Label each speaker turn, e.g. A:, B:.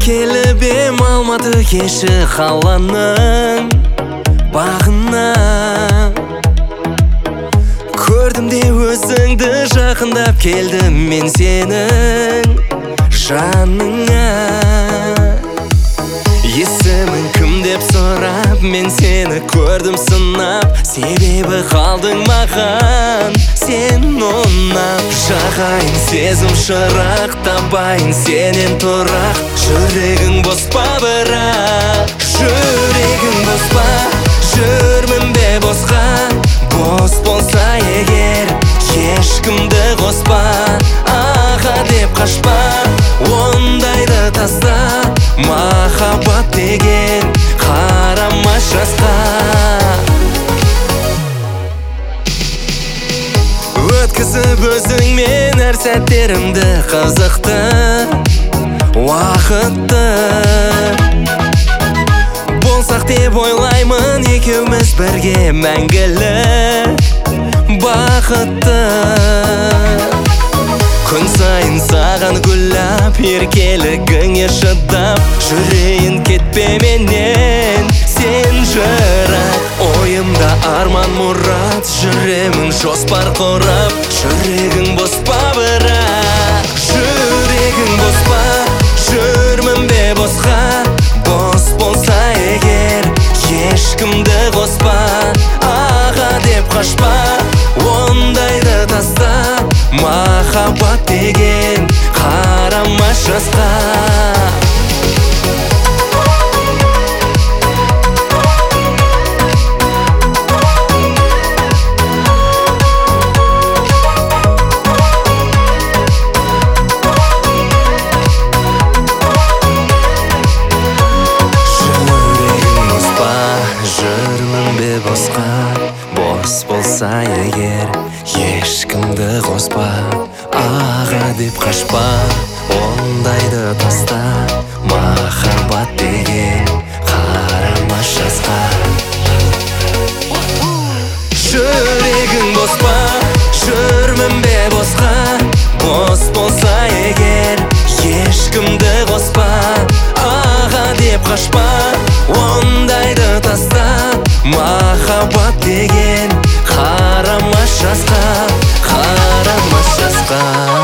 A: келіп ем Алматы кеші қаланың бағына. Көрдім де өзіңді жақындап келдім мен сенің жаныңа. Есімің кім деп сұрап мен сені көрдім сынап, себебі қалдың маған сен ұнап. Жағайын сезім шырақ, табайын сенен тұрақ. Жүрегің бос па бірақ, жүрегің бос па? Жүрмін бе босқа, бос болса егер ешкімді қоспа. Аға деп қашпа, ондайды таста. Махаббат деген қарамас жасқа. Өткізіп өзіңмен әр сәттерімді, қызықты уақытты. Болсақ деп ойлаймын екеуміз бірге мәңгілік бақытты. Күн сайын саған гүллап, еркелігіңе шыдап, жүрейін кетпеменен сен жырақ. Ойымда арман мұрат, жүремін жоспар құрап. Жүрегің бос па бірақ, жүрегің бос па? Жүрмін бе босқа, бос болса егер ешкімді қоспа. Аға деп қашпа, ондайды таста. Махаббат деген қарамас жасқа. Жүрегің бос па, жүрмін бе босқа, бос болса егер ешкімді қоспа. Аға деп қашпа, ондайды таста. Махаббат деген қарамас жасқа. Жүрегің бос па, жүрмін бе босқа, бос болса егер ешкімді қоспа. Аға деп қашпа, ондайды таста. Махаббат деген қарамас жасқа, қарамас жасқа.